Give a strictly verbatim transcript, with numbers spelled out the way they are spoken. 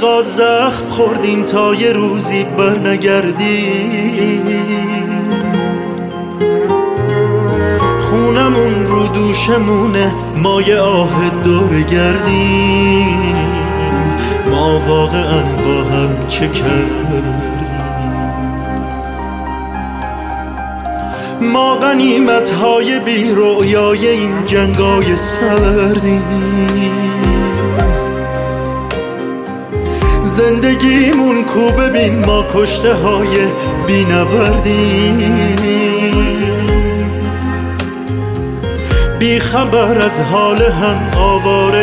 دریغا زخم خوردیم تا یه روزی برنگردیم. خونمون رو دوشمونه، ما یه آه دور گردیم. ما واقعا با هم چه کردیم؟ ما غنیمت های بی رویای این جنگای سردیم. زندگیمون کو ببین، ما کشته های بی نبردیم. بی خبر از حال هم آواره